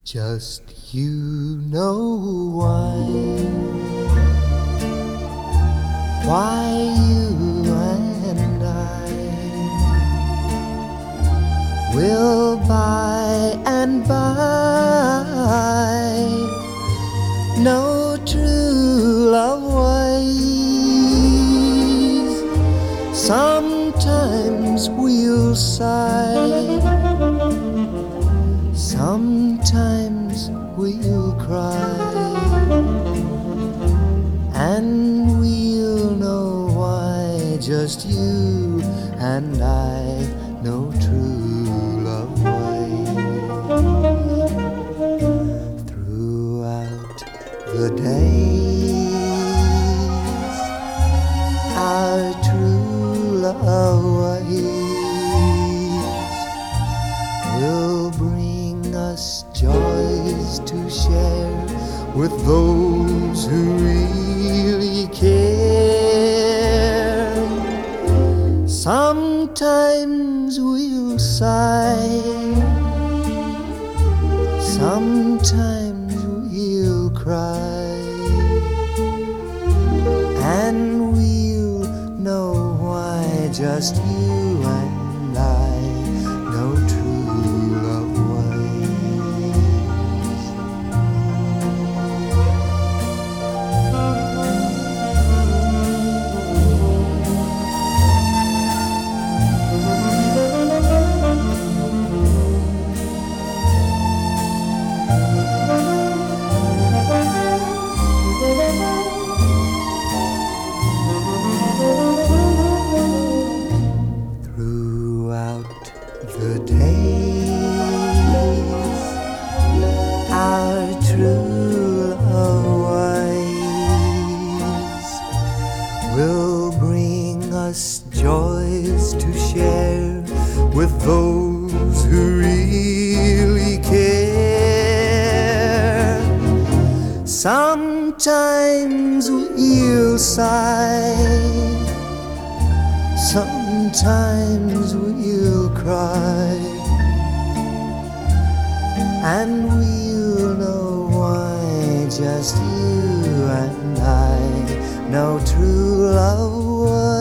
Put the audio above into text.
Just you know why you and I will by and by know true love ways. Sometimes we'll sigh, sometimes we'll cry, and we'll know why just you and I know true love ways. Throughout the days, our true love ways will bring us joys to share with those who really care. Sometimes we'll sigh, sometimes we'll cry, and we'll know why just you and I know true love ways. Throughout the days, our true love ways will bring us joys to share with those who really care. Sometimes we'll sigh, sometimes we'll cry, and we'll know why just you and I know true love.